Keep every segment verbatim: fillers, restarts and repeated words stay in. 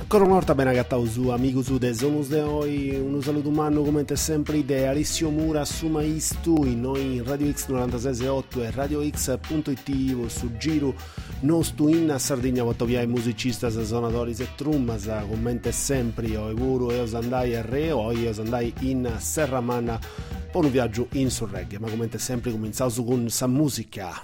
Ancora una volta ben agattau su amigo su de Sonus de Oi, un saluto umano come sempre de Alessio Mura su Maistu, in noi in Radio X novantasei virgola otto e radio x punto it su giro nostro in Sardegna quanto via i musicisti, suonatori e trummas, commenta sempre io e vuru e osandai a re o io osandai in Serramanna per un viaggio in sul reggae, ma commenta sempre cominciamo su con sa musica.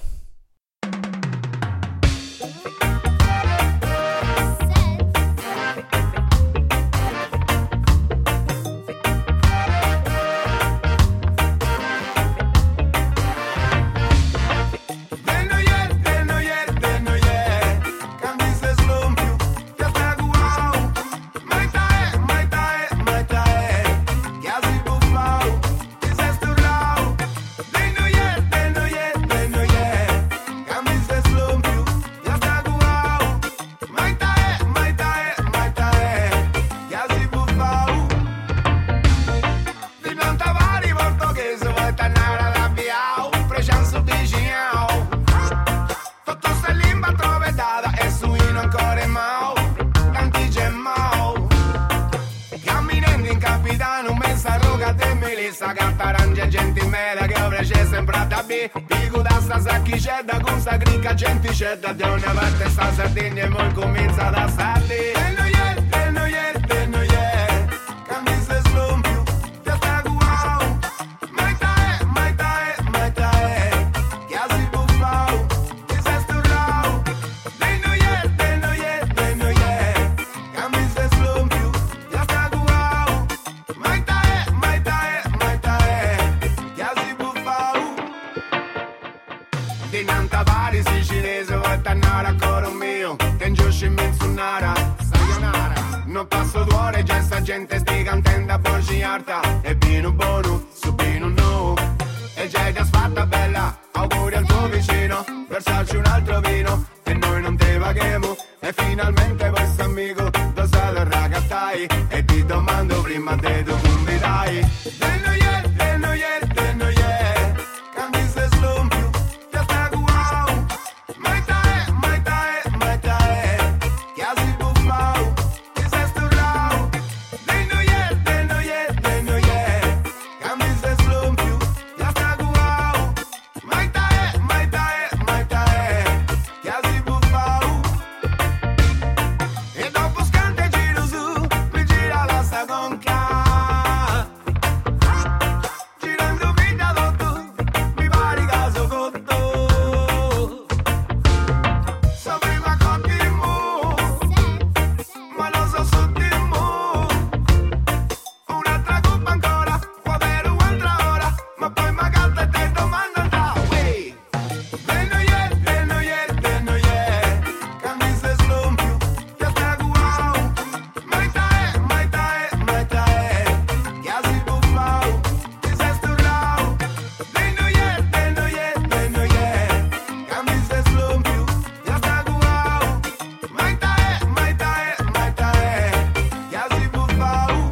C'è da una parte sta Sardegna e mo comincia da Sardegna. E noi è, e noi è, e noi è, cambi se slumpiu, ti sta guau. Maita è, maita è, maita è, che si buffau, ti sei sturrau. E noi è, e noi è, e noi è, cambi se slumpiu, ti sta guau. Maita è, maita è, maita è, che si buffau. Di Nantavari sicilese tornare ancora un mio, che in giusci in mezz'un'ara, sayonara. Non passo d'ore, già sta gente sti cantando a voce alta. E vino buono, su vino no. E già è già sfatta bella, auguri al tuo vicino. Versarci un altro vino, e noi non te paghiamo. E finalmente questo amico, lo sa del ragazzi. E ti domando prima te tu convidai. E noi è, e noi è, e noi è, cambi se slumpiu, ti sta guau. Maita è, maita è, maita è, che si buffau, ti sei sturrau. E noi è, e noi è, e noi è, cambi se slumpiu, ti sta guau. Maita è, maita è, maita è, che si buffau. E dopo scante giro su, mi gira la sagonca. Girando vita tutto, mi pare caso cotto. So prima cotti mo, ma non so su di mo. Un'altra coppa ancora, può avere un'altra ora, ma poi magari te domando da way. E noi è, e noi è, e noi è, cambi se slumpiu, ti sta guau. Maita è, maita è, maita è, che si buffau, ti sei sturrau. E noi è, e noi è, e noi è, cambi se slumpiu, ti sta guau. Maita è, maita è, maita è, che si buffau.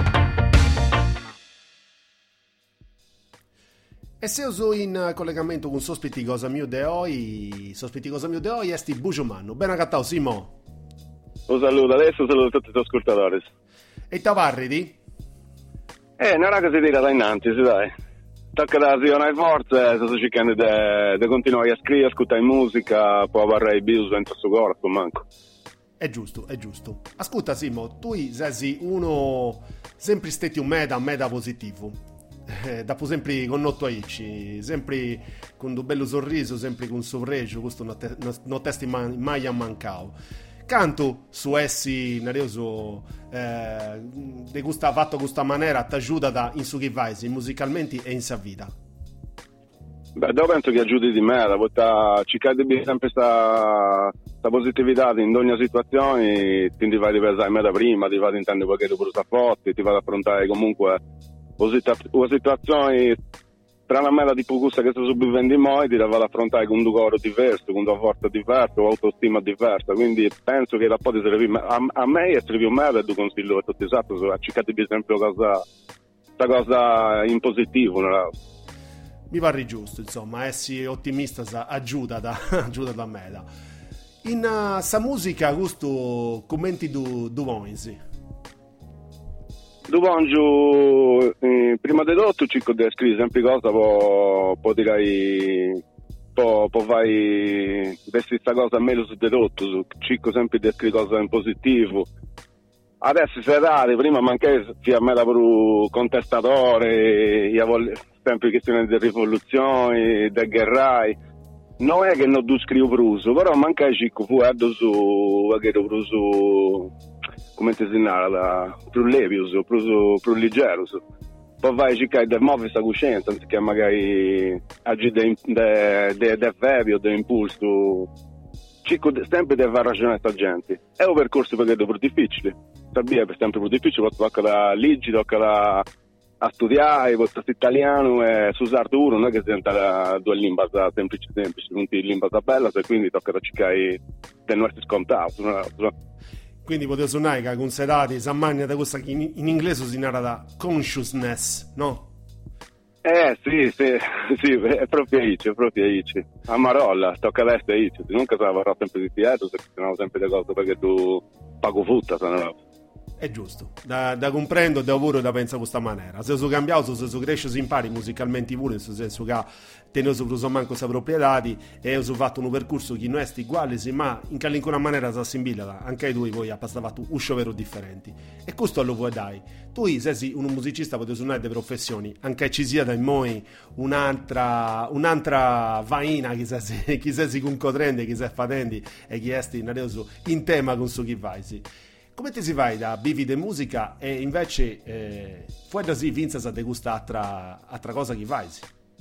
E se uso in collegamento con sospiti cosa mio de oi, sospiti cosa mio de oi, esti Bugiomano. Ben agattau, Simo. Un saluto, adesso saluto tutti gli ascoltatori. E Tavarridi? Eh, non è che si tira da innanzi, si dai. Tocca da azionare forza, sto cercando di continuare a scrivere, ascoltare musica, poi avere i bios dentro il suo corpo, manco. È giusto, è giusto. Ascolta, Simo, tu sei uno sempre stati un meda, un meda positivo. Eh, dopo sempre con notto aici, sempre con un bello sorriso, sempre con un sorriso, questo non te, non testi mai, mai a mancao. Canto su essi, nerioso, eh, di questa fatto questa maniera ti aiuta da in su che vai, musicalmente e in sa vita. Beh, io penso che aiuti di me, da cercare di sempre questa positività in ogni situazione, ti vai a pensare me da prima, ti vai a intendere perché tu pure sta forte, ti vai ad affrontare comunque una situazione tra una mera tipo questa che sta sopravvivendo in noi, ti vai ad affrontare con un coro diverso, con una forza diversa, un'autostima diversa, quindi penso che da poi ti serve a, a me e serve a me e tu consiglio a tutti esatto, a cercare di sempre cosa, questa cosa in positivo, no? Mi pare giusto, insomma, essere ottimista aiuta da, aiuta da me. Da. In uh, sa musica, gusto commenti du, du Voinsi. Du Vongiu, eh, prima di tutto, Cicco di scrivere sempre cosa, poi po direi, poi po vai, vesti questa cosa meglio su di tutto, Cicco sempre di scrivere cose in positivo. Adesso se rari, prima mancare sia me la per contestatore, io sempre questione di rivoluzione, di guerrai. Non è che non tu scrivo pruso, però manca Cicco fu su, che pruso, come ti si narra, più levius, più, più leggero. Poi vai a cercare di muovere questa coscienza, anziché magari agire di verbi o di impulso. Cicco sempre deve fare ragionare questa gente. È un percorso perché è più difficile. Sabia è sempre più difficile, poi tocca da leggi, tocca da a studiare, poi sto italiano e su Sarturo non è che si entra due lingue semplici semplici, non ti lingua bella, e quindi tocca da cercare di non essere scontato. Quindi potete suonare che considerate Sammagna da questa che in, in inglese si narra da consciousness, no? Eh sì, sì, sì, è proprio Ici, è proprio Ici. A Marolla, tocca ad essere Ici, nunca si avrà sempre di teatro, se sono sempre le cose perché tu pago frutta, se no. È giusto, da, da comprendo, da lavoro e da pensa questa maniera. Se sono cambiato, se sono cresciuto si impari musicalmente pure, nel senso che tengo su manco queste proprietà e ho fatto un percorso che non è uguale, ma in qualche maniera si assimila, anche tu poi ha passato uscio vero differenti. E questo lo vuoi dai. Tu sei un musicista, potete suonare delle professioni, anche ci sia da noi un'altra, un'altra vaina, chi sei, chi sei concorrente, chi sei fatendo e chi è in tema con su chi vai, sì. Come ti si vai da bivi de musica e invece eh, fuori da sì vinza se ti gusta altra, altra cosa che vai?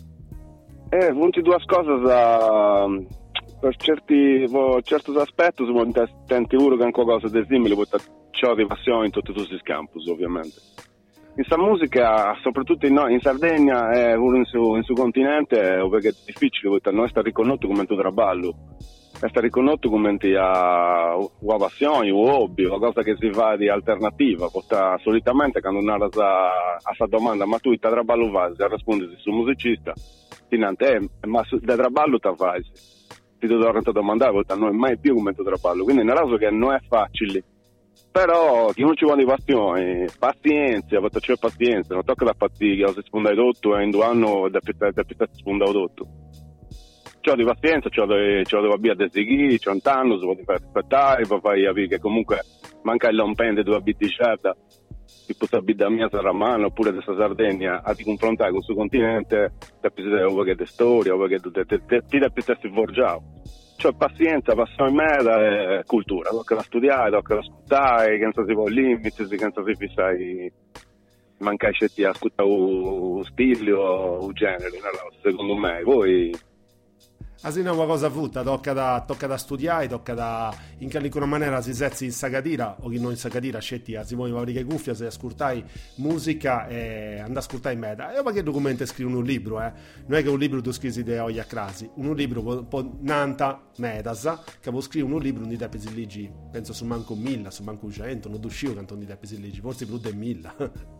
Eh, punti due cose da, per certi per certi aspetti sono intenti pure che anche cosa di simile perché c'ho di passione in tutti questi campus ovviamente. In questa musica, soprattutto in, in Sardegna e pure in suo, in suo continente, perché è difficile perché non sta riconosciuto come un traballo. È stato riconosciuto come una passione, un hobby, una cosa che si fa di alternativa, perché solitamente quando uno ha questa domanda, ma tu da traballo fai? Se rispondi su musicista, ti dice, eh, ma da traballo ti fai? Ti devo domandare, perché non è mai più come tu traballo, quindi è una cosa che non è facile, però chi non ci vuole di passione, pazienza, perché c'è pazienza, non tocca da fatica, se sfonda tutto e in due anni da più sfonda tutto. C'ho di pazienza, c'ho di, c'ho di vabbia di seguire, c'ho un anno, si può aspettare, poi fai capire che comunque manca il lompende dove abiti certa, che questa abita mia sarà mano, oppure questa Sardegna, a ti confrontare con il suo continente, ti devi perché di storia, perché ti devi stare forgiato. C'ho pazienza, passione in meta e cultura, tocca da studiare, tocca da ascoltare, che non si può limiti, che non si fissare, manca scetti a ascoltare un stile o un genere, secondo me, poi... Así è una cosa frutta, tocca da, tocca da studiare, tocca da in qualche maniera si sezzi in sagatira o chi non in sagatira scetti si vuole avere che cuffia se ascoltai musica e andare a ascoltare in meta. E perché documento scrivi un libro, eh? Non è che un libro tu scrivi di oglia crasi, un libro può, può nanta metas che può scrivere un libro di te pesi ligi, penso su manco mille, su manco cento, non uscivo canto di te pesi ligi, forse più di mille.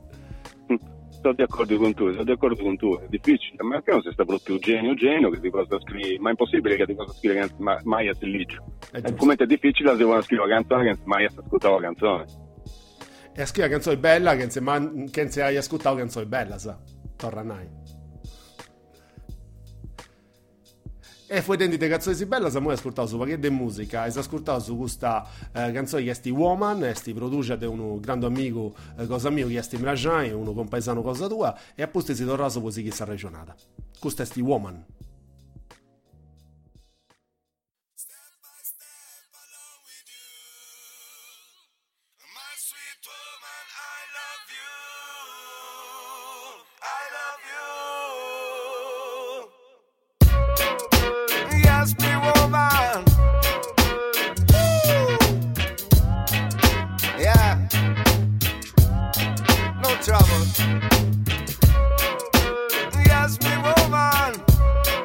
Sono di accordo con tu, sono di accordo con tu, è difficile, ma perché non si sta proprio genio genio che ti possa scrivere, ma è impossibile che ti possa scrivere che ma, mai a Silligio. È come è difficile se vuoi scrivere una canzone che mai hai ascoltato la canzone. E a scrivere una canzone bella che se, man, che se hai ascoltato una canzone bella, sa, torna nai. E poi dentro le canzoni si bella, siamo ascoltato su paquet di musica, e si ascoltato su questa eh, canzone che è sti Woman, e sti produce da un grande amico, eh, cosa mio, che è sti Mrajan, uno compaesano cosa tua, e apposta si torna su così che si è regionata. Questa è sti Woman. Trouble. Yes, me woman.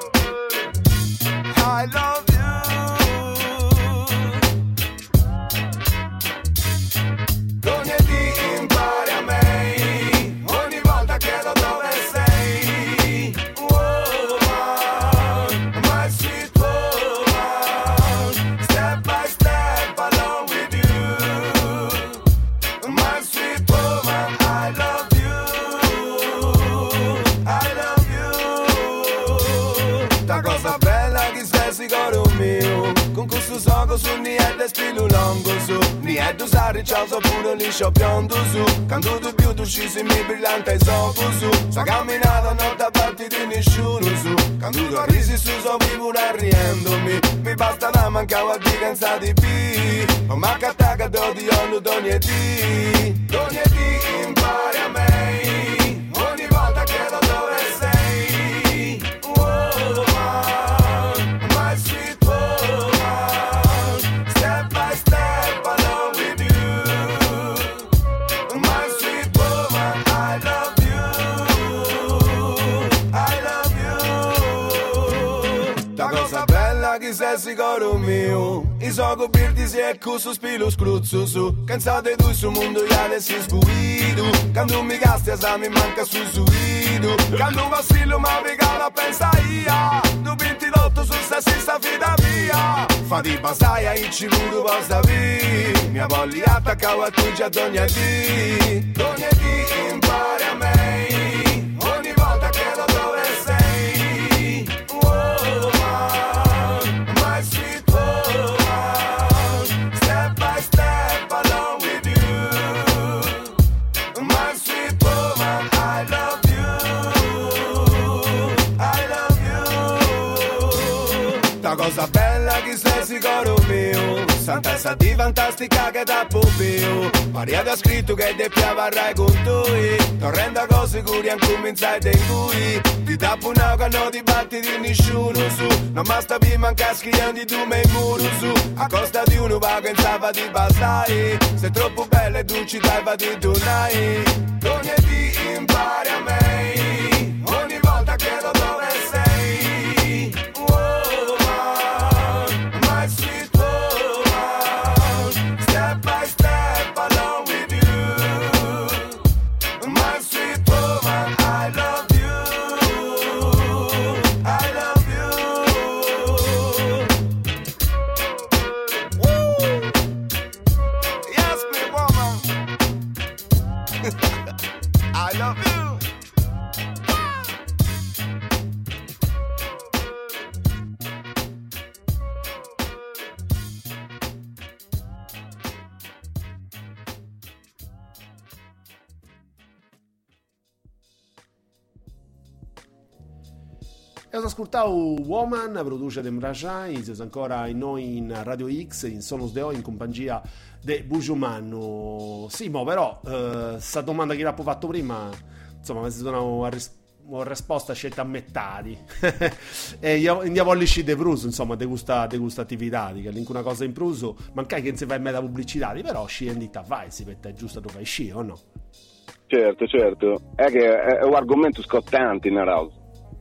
su sogo su niente spilo longo su niente usare ciao so pure liscio piondo su quando tu più tu scisi mi brillante e sogo su sta camminata non da parti di nessuno su quando tu risi su so vivo riendomi mi basta da mancava di cansa di B ma manca attacca do di ogni ogni di ogni di impari a me ogni volta che da dove sei woman my sweet woman step by step along with you my sweet woman I love you I love you la cosa bella che sei sicuro mio i so coprirti si è con su spilo scruzzo su cansate tu su mondo iale si sguido quando mi casti a mi manca su suido quando vacillo ma regala pensa ia tu ventidotto su sessi sta vita via fa di basaia e ci vudo posta vi mia voglia attaccavo a tu già ogni di ogni di impari a me ogni volta che da dove sei woman my sweet cosa bella che sei sicuro mio sant'essa di fantastica che da popio Maria da scritto che te piavarrai con toi torrenda cose curi anche un inside in cui ti tappo una che non ti batti di nessuno su non basta più manca scrivendo tu me muro su a costa di uno va che pensava di passare sei troppo bella e dolce dai va di donai ogni di impari a me ogni volta che lo dove sei E ho ascoltato Woman, produce de Mrajai, siamo ancora noi in Radio X, in Sonos de O, in compagnia di Bugiumanno. Sì, mo però, eh, sta domanda che l'ho fatto prima, insomma, mi si dona una, ris- una risposta scelta a metà. E io andiamo a lisci de pruso, insomma, di questa attività, che è una cosa in pruso, mancai che non si fa in meta pubblicità, però scendi a vai, si mette giusto dove fai sci, o no? Certo, certo, è che è un argomento scottante in house.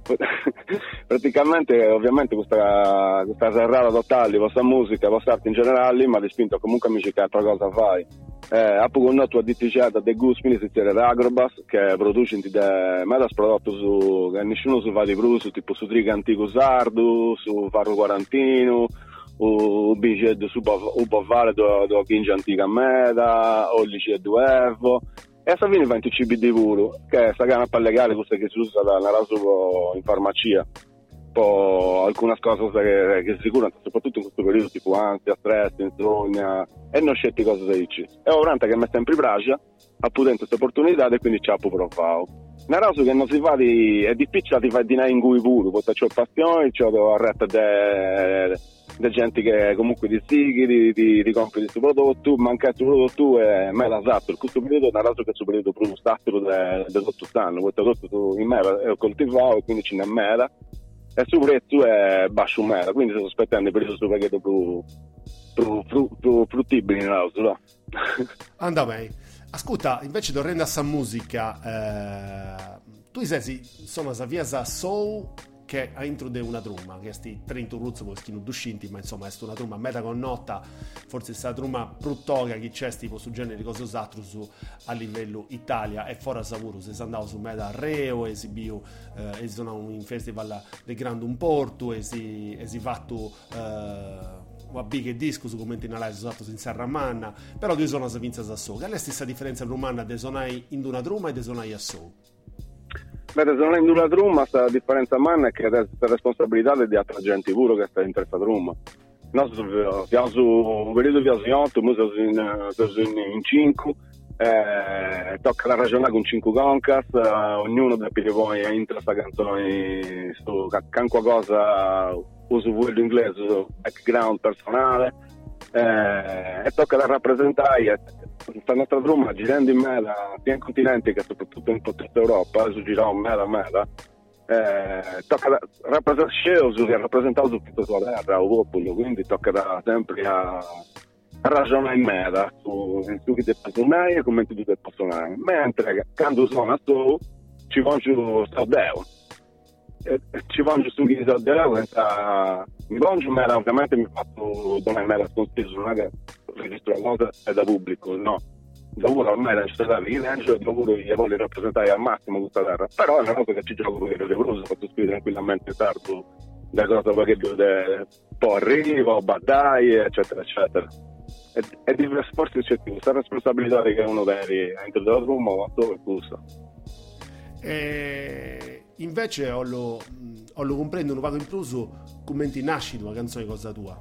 Praticamente ovviamente questa questa serrata totale questa musica questa arte in generale mi ha spinto comunque a mi cercare altra cosa fai eh, appunto con tua diticata de gusti si tiene Agrobas che produce de meta prodotto su che nessuno su va di bruso tipo su triga antico sardo su farro quarantino o biget su un po' vale do do ginja antica meta o lice due euro. E a Savini va in C B D puro, che è sta canapa legale, questa che si usa nella raso in farmacia. Poi alcune cose che, che si curano, soprattutto in questo periodo, tipo ansia, stress, insonnia, e non scetti cose da dici. E ora che mi sempre in braccia, ha pure questa opportunità e quindi ci ha provato. Nella raso che non si fa di, è difficile di fare di nai in cui puro, perché c'ho passione, c'ho retta de... di gente che comunque ti sighi, di, di, di compri questo prodotto, manca questo prodotto e me l'ha dato, in questo periodo è nato che questo periodo proprio stato del tutto stanno, questo prodotto in me è coltivato e quindi ce n'è mera e il suo prezzo è basso mera, quindi sto aspettando il periodo super più, più, più, più fruttibile in house, no? Anda bene. Ascolta, invece tornando a sta musica, eh, tu sei, insomma, sapiesa soul che ha introdotto una trumma, che sti trenta ruzzo poi schino duscinti, ma insomma è una trumma meta connota, forse è stata trumma pruttoga che c'è tipo su genere di cose usate su a livello Italia e fuori a Savuro, se si andava su meta Reo e si bio eh, e si sono in festival del Grande un Porto e si, e si fatto eh, una big disco su commenti in live usato in Serramanna, però due sono a vinza a so, che è la stessa differenza romana de sonai in una trumma e de sonai a so. Beh, se non è in una trumma, la differenza manna è che la responsabilità è di altra gente pure che sta in terza trumma. Noi siamo su un periodo di otto, ora siamo in, in cinque, eh, tocca la ragionare con cinque concas, eh, ognuno deve poi entra questa canzone su qualche cosa, uso quello inglese, su background personale, eh, e tocca da rappresentare. Questa nostra drum girando in meta sia in continente che soprattutto in tutta Europa, adesso giriamo in meta a meta. Eh, tocca da rappresentare scelto che rappresentato su tutta la terra o popolo, quindi tocca da sempre a, a ragionare in meta su, su chi ti personale e come tu ti personale, mentre quando sono a tu ci voglio sto deo eh, ci voglio su chi sto deo mi voglio meta, ovviamente mi faccio donare meta sconsiglio, non è che registro la cosa è da pubblico, no, lavoro ormai la città di Rinencio, lavoro io voglio rappresentare al massimo questa terra, però è una cosa che ci gioco perché è doloroso, posso scrivere tranquillamente tardo da cosa perché de, poi arrivo, battaglie eccetera eccetera, e, e di forse c'è questa responsabilità che uno deve entro della Roma o dove gusta. E invece ho lo, ho lo comprendo un vago in pluso come ti nasci una canzone cosa tua.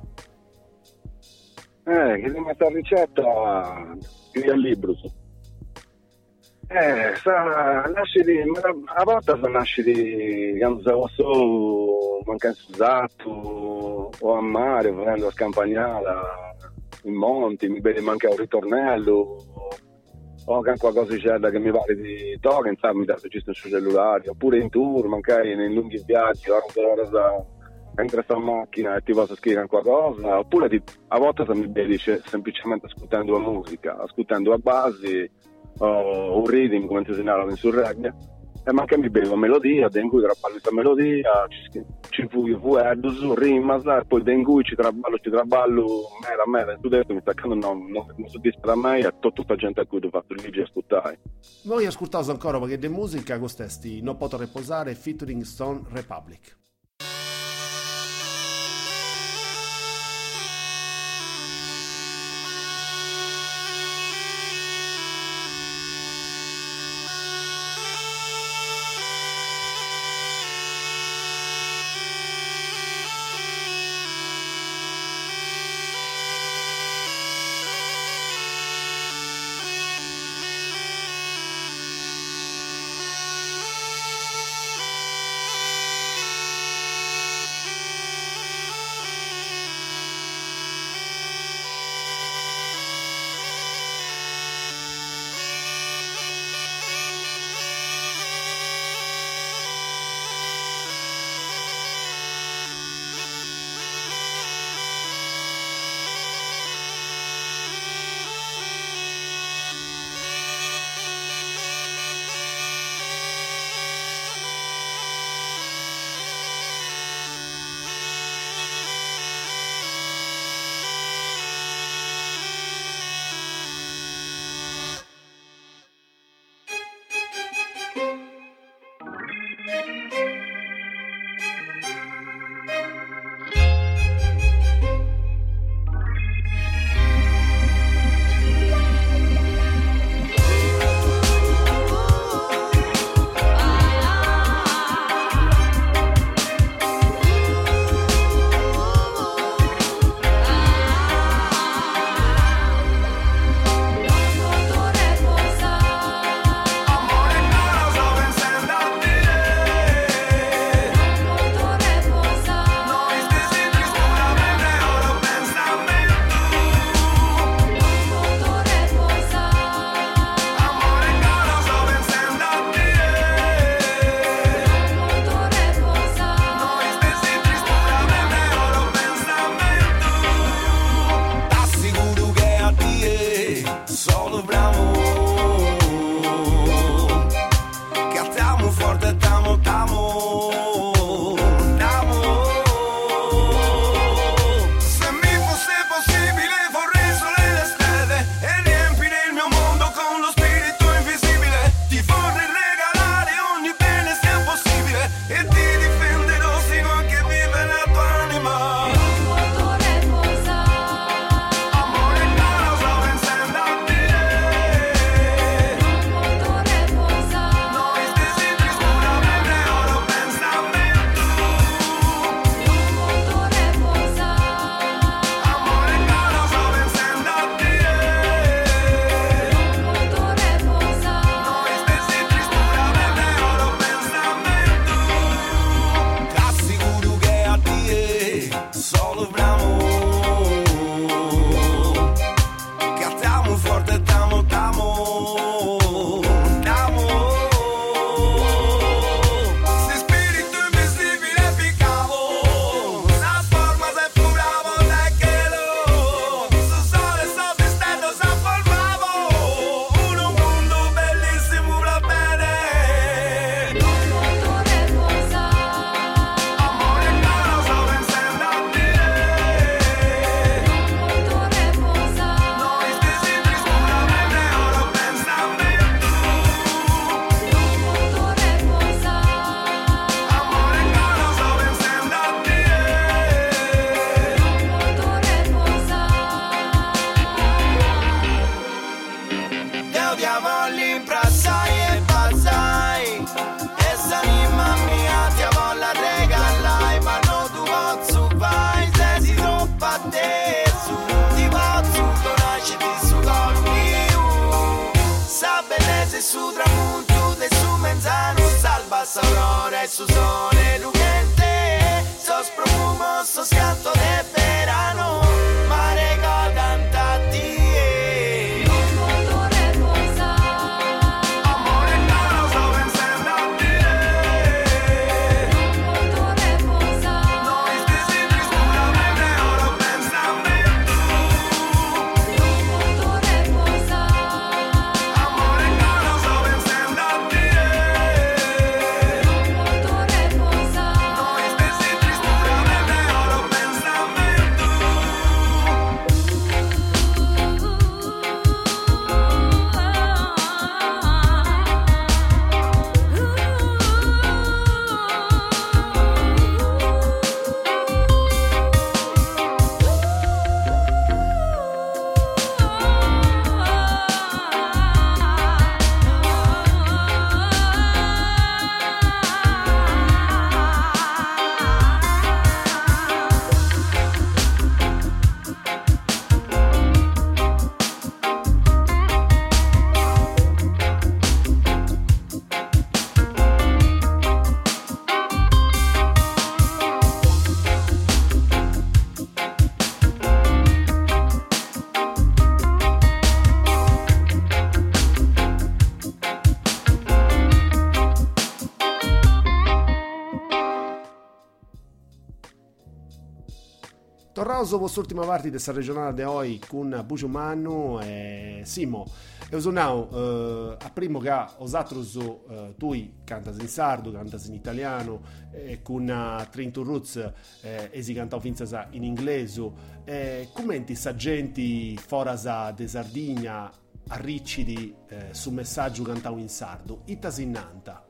Eh, che questa ricetta scrivi al libro su. Eh, sa, nasci di, a volte sa nasci di quando stavo solo, mancando usato, o a mare, venendo a scampagnata, in monti, mi vedi manca un ritornello, o che qualcosa c'è che mi pare di toga, insomma, mi dà registro sul cellulare, oppure in tour, magari nei lunghi viaggi, ora da entra in macchina e ti posso scrivere qualcosa, oppure ti, a volte mi vedi semplicemente ascoltando la musica, ascoltando la base o un reading come ti segnalano in sul reggae, e ma che mi bevo melodia, in cui traballo questa melodia, ci, ci fu io fu e su rima, e poi in cui ci traballo, ci traballo, mera, mera, tu detto mi sta accadendo, non, non, non soddisfa da me e tutta la gente a cui ho fatto il legge e ascoltare. Noi ascoltiamo ancora perché di musica con questi Non Poto Reposare featuring Stone Republic. bassa aurora e su sole lucente, sos profumo, sos canto de verano, mare godanta ti. Torrauso quest'ultima parte di questa regionale di oggi con Bucio Mannu e Simo. E usonau eh, a primo che osatros eh, tu cantas in sardo, cantas in italiano, e con uh, Trinto Roots eh, e si cantau finza in inglese. Eh, commenti saggenti forasa de Sardigna arriccidi eh, su messaggio cantau in sardo, itas innanta.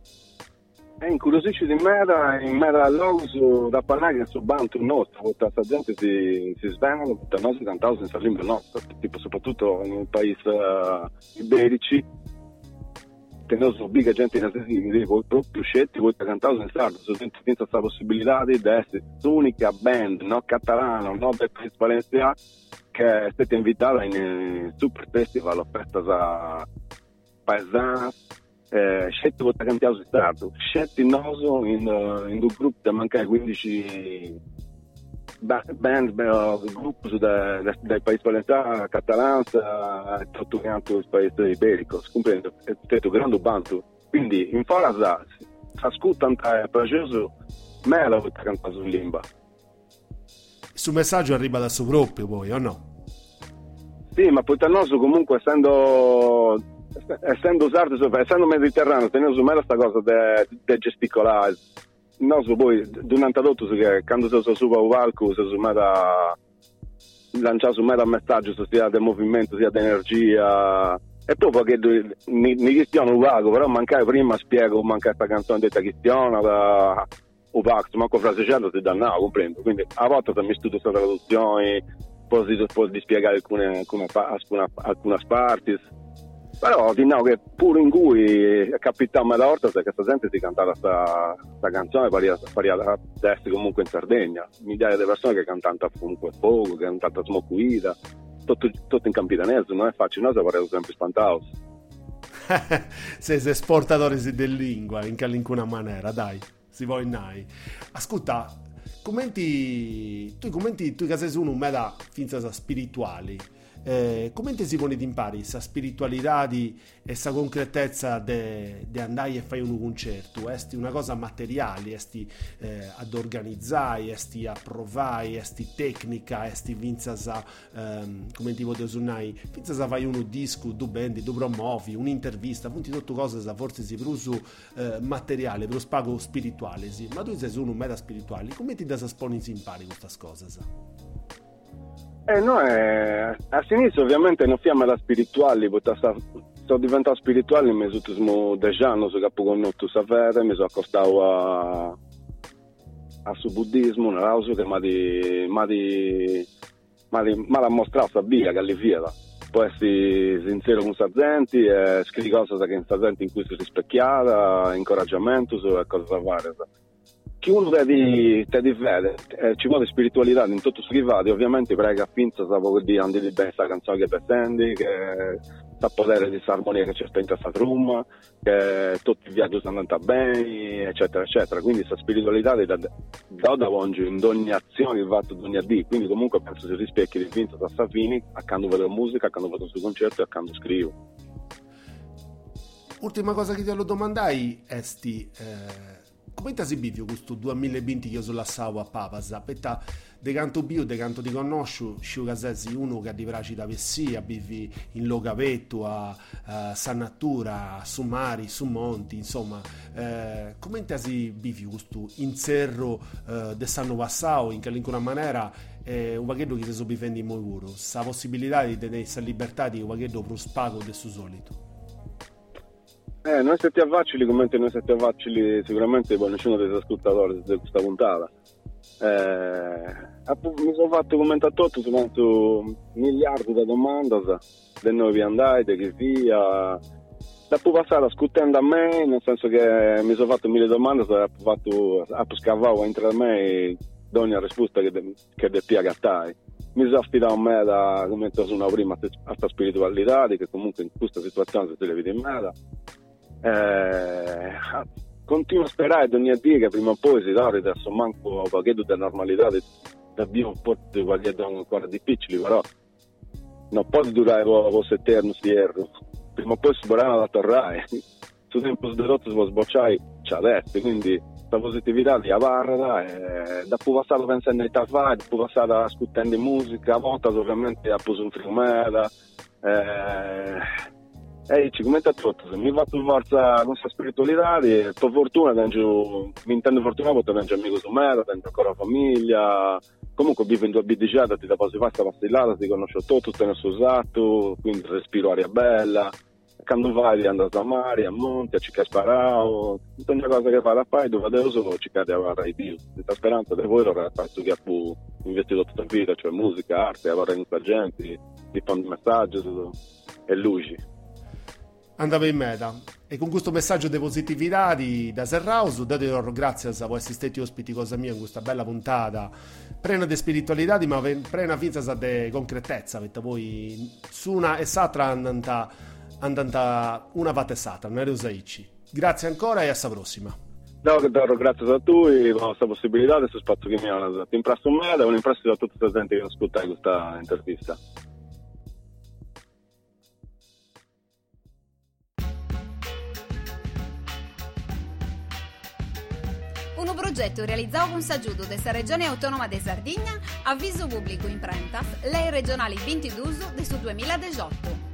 E incuriosisce di mera, in mera logo da parlare che su bantu nostro, tutta la gente si, si svengono, tutta noi si cantano senza lingua nostra, tipo soprattutto nei paesi uh, iberici, che noi sono big gente in asesini, proprio scelti, voi cantare senza sardo, sono senza questa possibilità di essere l'unica band, no catalano, no del paese valenciano, che è stata invitata in, in Super Festival, festa paesana. Eh, scetti volta cantiamo in stato, scetti noso in, uh, in un gruppo da mancare quindici band, uh, gruppi da, da, dai paesi valentani, Catalanza, e tutto quanto il paese iberico, comprendo, è stato grande bantu, quindi in forza si ascolta è precioso, me la volta cantare in lingua. Sul messaggio arriva da suo proprio poi, o no? Sì, ma poi noso comunque essendo essendo sardo, essendo mediterraneo, tenendo su me questa cosa di gesticolare, non so poi durante tutto che quando si su al palco si su me da lanciare su me da messaggio sia del movimento sia di energia e proprio che mi, mi questiono un vago, però mancare prima spiego mancare questa canzone detta cristiana da un vago, manco frase certa si dannava, comprendo, quindi a volte mi studio queste traduzioni, poi poi di spiegare alcune, alcune, alcune, alcune parti. Però di no che pure in cui capitava da volta che questa gente si cantava questa canzone paria ad essere comunque in Sardegna, migliaia di persone che cantano comunque fuoco, che cantano smocuita, tutto, tutto in campidanese, non è facile, noi siamo sempre spantati. Sei esportatori di lingua in qualunque maniera, dai, si vuoi nai. Ascolta, commenti, tu commenti, tu che sei uno meda finza spirituali. Eh, come ti si pone di impari questa spiritualità e questa concretezza di andare e fare un concerto? Esti una cosa materiale, esti eh, ad organizzare, esti a provare, esti tecnica, esti vinzas a ehm, come ti voglio suonare, vinzas a fare un disco, tu bendi, tu promuovi, un'intervista, punti tutte cose forse si prusu eh, materiale, per lo spago spirituale, sì. Ma tu sei uno meta spirituale, come ti da sponi si impari queste cose? Sa? Eh no, eh, a sinistra ovviamente non fiamma da spirituali, perché sono diventato spirituale negli ultimi dieci anni, che ho conosciuto sapere, mi sono accostato a, a su buddismo, nell'auso che mi ha mostrato questa via, che è via. Può essere sincero con questa gente, e scrivere cose che in questa gente in cui si rispecchiata, incoraggiamento su cosa fare. Chi uno vede, vede fede, eh, ci vuole spiritualità in tutto scrivati, ovviamente prega finza, sa poco di andare bene questa canzone che pretendi, che sta potere di questa armonia che c'è sta in questa trumma, che tutti i viaggi stanno andando bene, eccetera, eccetera. Quindi questa spiritualità da, da da oggi in ogni azione, il fatto di ogni dì. Quindi comunque penso si rispecchi di vinto da Safini, accanto vedo musica, accanto vedo sui concerti e accanto scrivo. Ultima cosa che ti lo domandai è sti, eh, come ti sei questo duemilaventi che io sono lasciato a Papasa? Petta de canto bio, de canto ti conosco, sciu casesi uno che arriverà da Vessia, vivi in Logavetto, a, a San Natura, a su mari, su monti, insomma, eh, come ti sei vivi questo inserro eh, de San Passato, in qualunque maniera, eh, un vaghetto che si sopravvive in Moiguro, sa possibilità di tenere questa libertà di un vaghetto pro spago del suo solito. Eh, noi siete avvaccili, come noi siete avvaccili sicuramente poi nessuno dei ascoltatori di questa puntata. Eh, mi sono fatto commentatore su miliardi di domande di noi vi andate, che via. Dopo passare ascoltando a me, nel senso che mi sono fatto mille domande, ho fatto a scavare entro me e ogni risposta che de, che de pia gattai. Mi sono affidato a me da, come ho detto prima, a questa spiritualità, che comunque in questa situazione si deve vedere me. Eh, continuo a sperare ogni giorno che prima o poi si dà adesso manco un pacchetto di normalità da Dio un po' di qualche ancora difficili, però non può durare questo eterno stierro, prima o poi si vorrà da tornare su tempo sderotto si può sbocciare c'è adesso, quindi la positività di avarra e dopo passato pensando ai tafai, dopo passato ascoltando musica, a volte ovviamente ha posto un frumera eh, e ci commenta tutto, se mi fatto forza con questa spiritualità, per fortuna tengo, mi intendo fortunato perché tengo amico su me, tengo ancora famiglia, comunque vivo in due abitacate, ti da posso fare questa pastillata, ti conosco tutto, te ne sono usato, quindi respiro aria bella, quando vai andare a mare, a monte, a ciccare sparao, tutta ogni cosa che fa la fai, dove adesso sono ciccare a varare i Dio, questa speranza di voi lo penso che ha investito tutta la vita, cioè musica, arte, lavorare con la gente, diffondere messaggi e luci. Andava in meta e con questo messaggio di positività di, da Serraus date loro grazie a voi essere stati ospiti cosa mia in questa bella puntata prena di spiritualità ma prena finza di concretezza perché voi su una e satra andanta andanta una vate satra non è usaici. Grazie ancora e alla prossima. No, che darò grazie a tu per questa possibilità questo spazio che mi hanno dato impresso me e un impresso a tutti i presenti che ascoltai questa intervista. Un progetto realizzato con s'aggiudo della Regione Autonoma de Sardegna, avviso pubblico in prentas, lei regionali ventidue del duemiladiciotto.